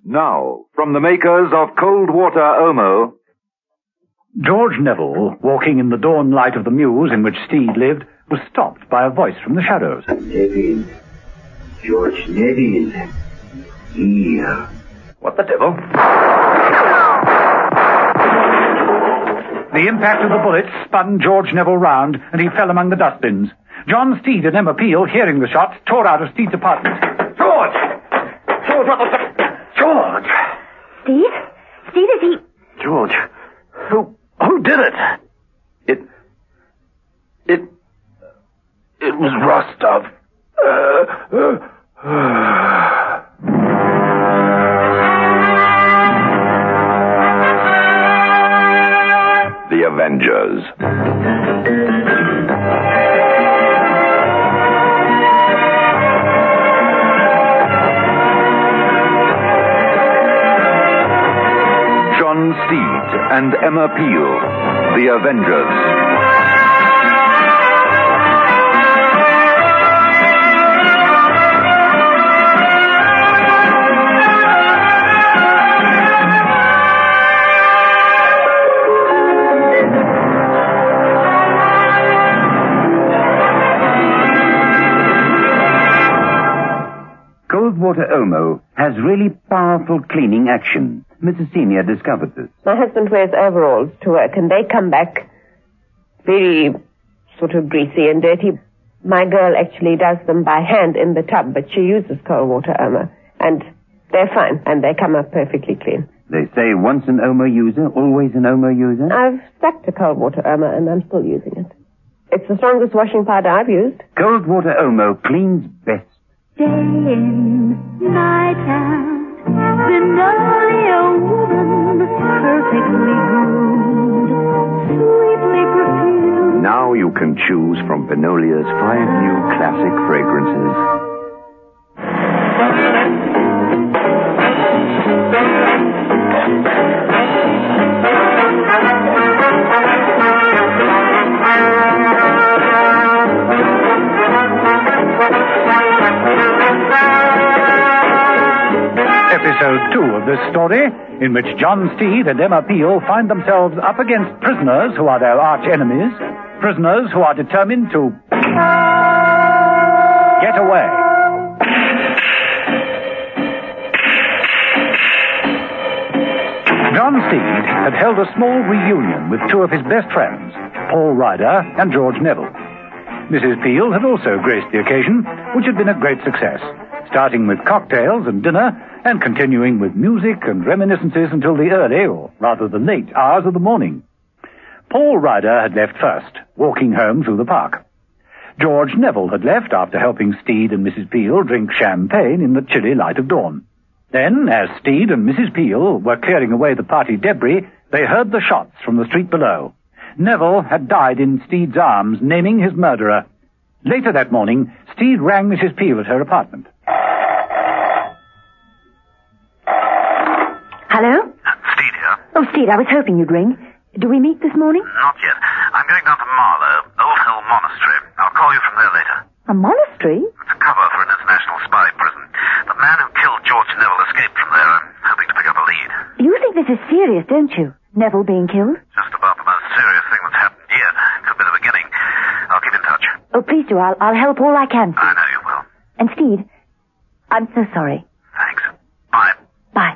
Now, from the makers of Cold Water Omo... George Neville, walking in the dawn light of the mews in which Steed lived, was stopped by a voice from the shadows. Neville. George Neville. Here. What the devil? The impact of the bullet spun George Neville round, and he fell among the dustbins. John Steed and Emma Peel, hearing the shots, tore out of Steed's apartment. George! George, what the... George! Steve? Steve, is he... George, who did it? It was Rostov. The Avengers. John Steed and Emma Peel, The Avengers. Cold Water Omo has really powerful cleaning action. Mrs. Senior discovered this. My husband wears overalls to work, and they come back very sort of greasy and dirty. My girl actually does them by hand in the tub, but she uses Cold Water Omo, and they're fine, and they come up perfectly clean. They say once an Omo user, always an Omo user? I've stuck to Cold Water Omo, and I'm still using it. It's the strongest washing powder I've used. Cold Water Omo cleans best. Day in, night out, Magnolia woman, perfectly groomed, sweetly perfumed. Now you can choose from Benolia's 5 new classic fragrances. Episode 2 of this story, in which John Steed and Emma Peel find themselves up against prisoners who are their arch enemies, prisoners who are determined to get away. John Steed had held a small reunion with 2 of his best friends, Paul Ryder and George Neville. Mrs. Peel had also graced the occasion, which had been a great success, starting with cocktails and dinner, and continuing with music and reminiscences until the early, or rather the late, hours of the morning. Paul Ryder had left first, walking home through the park. George Neville had left after helping Steed and Mrs. Peel drink champagne in the chilly light of dawn. Then, as Steed and Mrs. Peel were clearing away the party debris, they heard the shots from the street below. Neville had died in Steed's arms, naming his murderer. Later that morning, Steed rang Mrs. Peel at her apartment. Hello? Steed here. Oh, Steed, I was hoping you'd ring. Do we meet this morning? Not yet. I'm going down to Marlow, Old Hill Monastery. I'll call you from there later. A monastery? It's a cover for an international spy prison. The man who killed George Neville escaped from there. I'm hoping to pick up a lead. You think this is serious, don't you? Neville being killed? Just about the most serious thing that's happened yet. Could be the beginning. I'll keep in touch. Oh, please do. I'll help all I can. I know you will. And Steed, I'm so sorry. Thanks. Bye. Bye.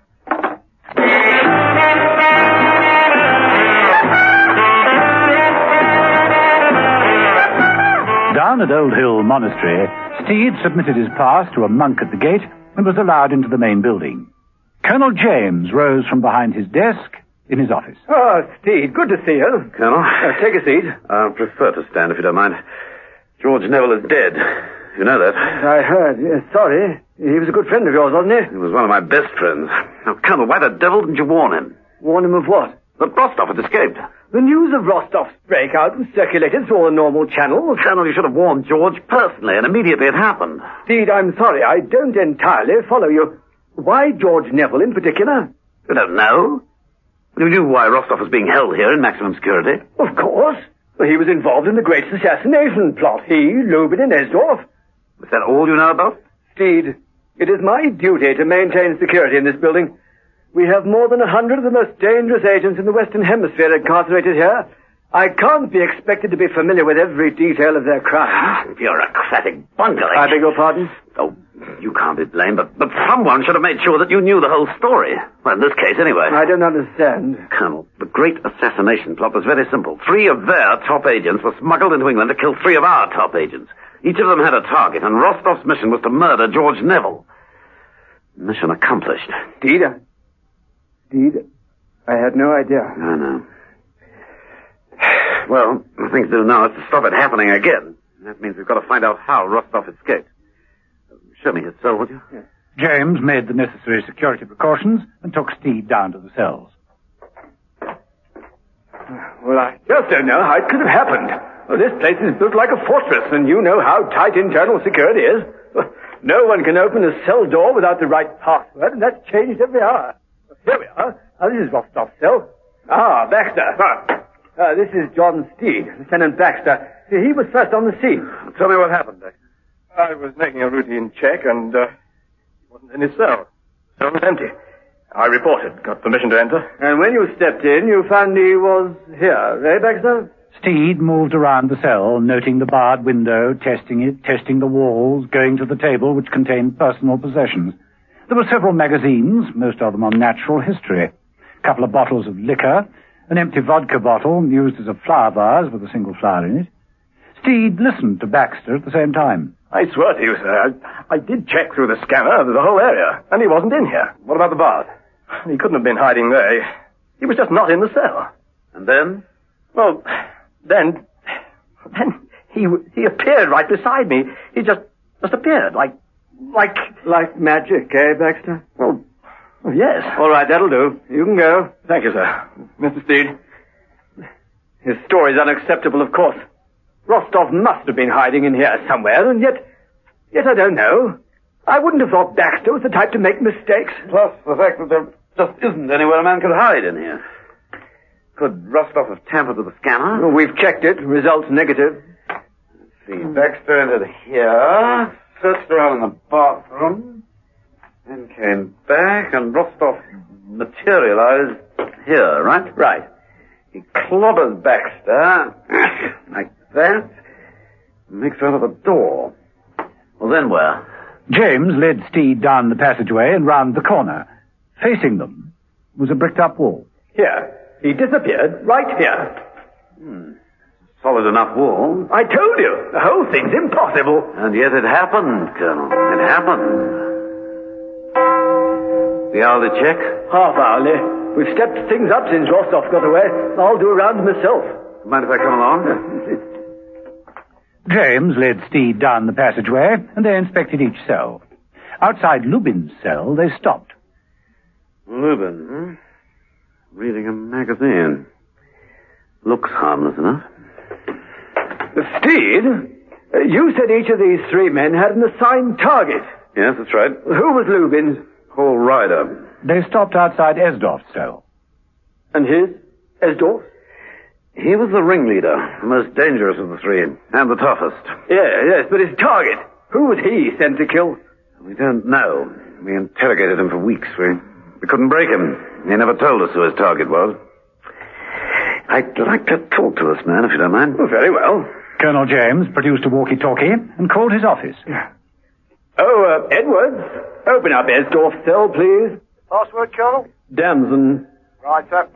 Down at Old Hill Monastery, Steed submitted his pass to a monk at the gate and was allowed into the main building. Colonel James rose from behind his desk in his office. Oh, Steed, good to see you. Colonel? Take a seat. I prefer to stand, if you don't mind. George Neville is dead. You know that. I heard. Sorry. He was a good friend of yours, wasn't he? He was one of my best friends. Now, Colonel, why the devil didn't you warn him? Warn him of what? That Rostov had escaped. The news of Rostov's breakout was circulated through all the normal channels. Colonel, you should have warned George personally, and immediately it happened. Steed, I'm sorry. I don't entirely follow you. Why George Neville in particular? You don't know? You knew why Rostov was being held here in maximum security. Of course. He was involved in the great assassination plot. He, Lubin, and Esdorf. Is that all you know about? Steed, It is my duty to maintain security in this building. We have more than 100 of the most dangerous agents in the Western Hemisphere incarcerated here. I can't be expected to be familiar with every detail of their crimes. Bureaucratic bungling. I beg your pardon? Oh, you can't be blamed, but someone should have made sure that you knew the whole story. Well, in this case, anyway. I don't understand. Colonel, the great assassination plot was very simple. 3 of their top agents were smuggled into England to kill 3 of our top agents. Each of them had a target, and Rostov's mission was to murder George Neville. Mission accomplished. Indeed, I had no idea. I know. Well, the thing to do now is to stop it happening again. That means we've got to find out how Rostov escaped. Show me his cell, would you? Yes. James made the necessary security precautions and took Steed down to the cells. Well, I just don't know how it could have happened. Well, this place is built like a fortress, and you know how tight internal security is. No one can open a cell door without the right password, and that's changed every hour. Here we are. This is Rostov's cell. Baxter. This is John Steed, Lieutenant Baxter. See, he was first on the scene. Tell me what happened, Dick. I was making a routine check, and he wasn't in his cell. The cell was empty. I reported, got permission to enter. And when you stepped in, you found he was here, eh, Baxter? Steed moved around the cell, noting the barred window, testing it, testing the walls, going to the table which contained personal possessions. There were several magazines, most of them on natural history, a couple of bottles of liquor, an empty vodka bottle used as a flower vase with a single flower in it. Steed listened to Baxter at the same time. I swear to you, sir, I did check through the scanner, the whole area, and he wasn't in here. What about the bard? He couldn't have been hiding there. He was just not in the cell. And then? Well, then he appeared right beside me. He just appeared, like magic, eh, Baxter? Well, yes. All right, that'll do. You can go. Thank you, sir. Mr. Steed. His story's unacceptable, of course. Rostov must have been hiding in here somewhere, and yet I don't know. I wouldn't have thought Baxter was the type to make mistakes. Plus the fact that there just isn't anywhere a man could hide in here. Could Rostov have tampered with the scanner? Well, we've checked it. Results negative. Let's see. Baxter entered here, searched around in the bathroom, then came back, and Rostov materialized here, right? Right. He clobbers Baxter, like that, and makes out of the door. Well, then where? James led Steed down the passageway and round the corner. Facing them was a bricked-up wall. Here. He disappeared right here. Solid enough wall. I told you. The whole thing's impossible. And yet it happened, Colonel. It happened. The hourly check? Half hourly. We've stepped things up since Rostov got away. I'll do a round myself. Mind if I come along? James led Steed down the passageway, and they inspected each cell. Outside Lubin's cell, they stopped. Lubin, reading a magazine. Looks harmless enough. Steed, you said each of these 3 men had an assigned target. Yes, that's right. Who was Lubin's? Paul Ryder. They stopped outside Esdorf's cell. And his? Esdorf? He was the ringleader, the most dangerous of the 3, and the toughest. Yes, but his target. Who was he sent to kill? We don't know. We interrogated him for weeks. We couldn't break him. He never told us who his target was. I'd like to talk to this man, if you don't mind. Oh, very well. Colonel James produced a walkie-talkie and called his office. Oh, Edwards, open up Esdorf's cell, please. Password, Colonel? Damson. Right, sir.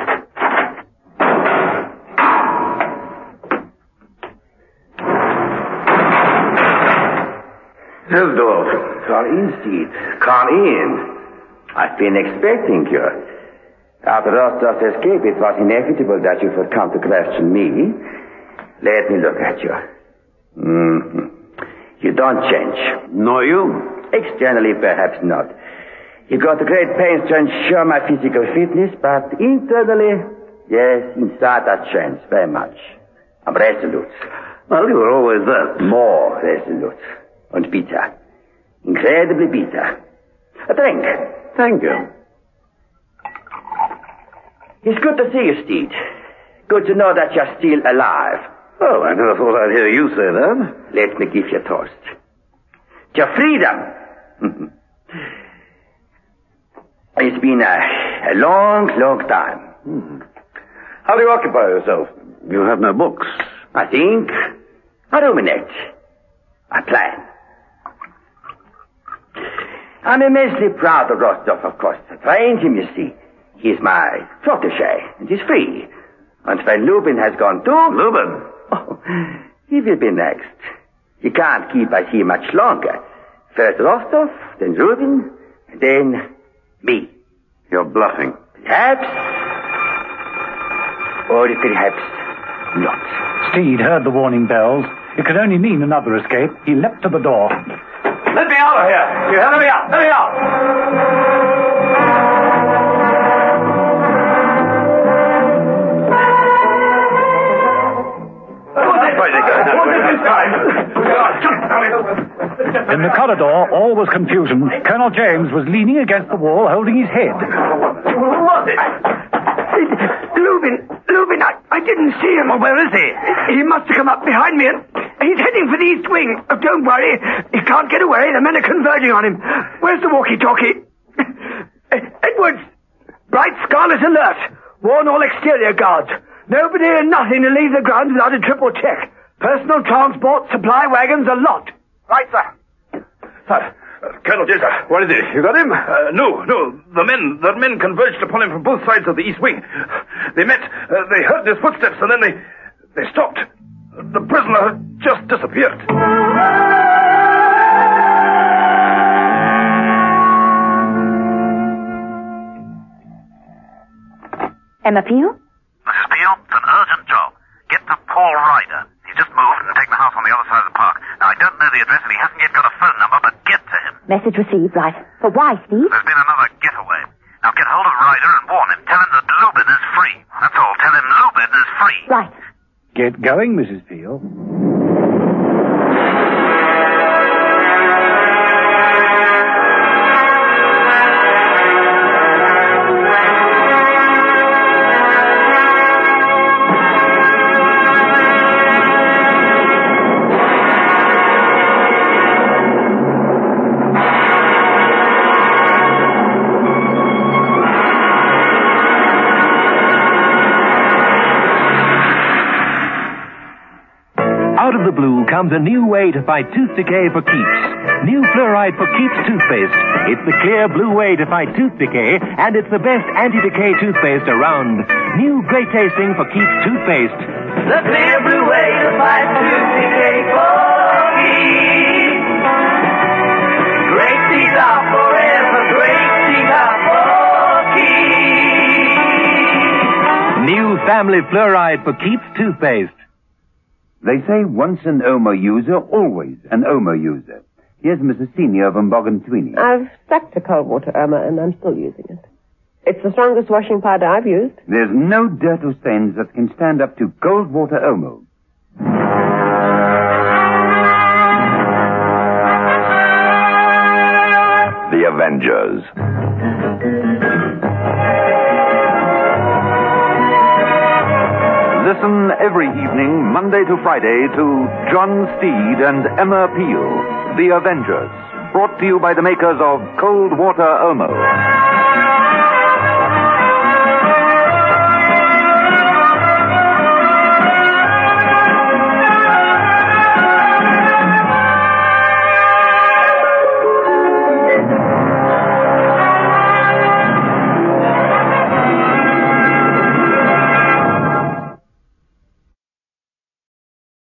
Esdorf. Come in, Steed. Come in. I've been expecting you. After Rostov's escape, it was inevitable that you would come to question me. Let me look at you. You don't change. Nor you. Externally, perhaps not. You got to great pains to ensure my physical fitness, but internally, yes, inside that changed very much. I'm resolute. Well, you were always that. More resolute. And bitter. Incredibly bitter. A drink. Thank you. It's good to see you, Steed. Good to know that you're still alive. Oh, I never thought I'd hear you say that. Let me give you a toast. To freedom. It's been a long, long time. How do you occupy yourself? You have no books. I think. I ruminate. I plan. I'm immensely proud of Rostov, of course. I trained him, you see. He's my protege, and he's free. And when Lubin has gone too... Lubin? Oh, he will be next. He can't keep us here much longer. First Rostov, then Lubin, and then me. You're bluffing. Perhaps. Or perhaps not. Steed heard the warning bells. It could only mean another escape. He leapt to the door. Let me out of here! You let me out! Let me out! In the corridor, all was confusion. Colonel James was leaning against the wall, holding his head. Who was it? Lubin, I didn't see him. Well, where is he? He must have come up behind me, and he's heading for the east wing. Oh, don't worry. He can't get away. The men are converging on him. Where's the walkie-talkie? Edwards! Bright scarlet alert. Warn all exterior guards. Nobody and nothing to leave the ground without a triple check. Personal transport, supply wagons, a lot. Right, sir. Colonel James, What is it? You got him? No. The men converged upon him from both sides of the east wing. They met, they heard his footsteps, and then they stopped. The prisoner just disappeared. Emma Peel? Mrs. Peel, it's an urgent job. Get to Paul Ryder. He's just moved and taken the house on the other side of the park. Now, I don't know the address, and he hasn't yet got a phone number, but get to him. Message received, right. But why, Steve? There's been another getaway. Now, get hold of Ryder and warn him. Tell him that Lubin is free. That's all. Tell him Lubin is free. Right. Get going, Mrs. Peel. Out of the blue comes a new way to fight tooth decay for keeps. New Fluoride for Keeps toothpaste. It's the clear blue way to fight tooth decay, and it's the best anti-decay toothpaste around. New great tasting for Keeps toothpaste. The clear blue way to fight tooth decay for keeps. Great teeth are forever, great teeth are for keeps. New Family Fluoride for Keeps toothpaste. They say once an Omo user, always an Omo user. Here's Mrs. Senior of Mbogantwini. I've stuck to cold water Irma, and I'm still using it. It's the strongest washing powder I've used. There's no dirt or stains that can stand up to cold water Omo. The Avengers. Listen every evening, Monday to Friday, to John Steed and Emma Peel, The Avengers, brought to you by the makers of Cold Water Omo.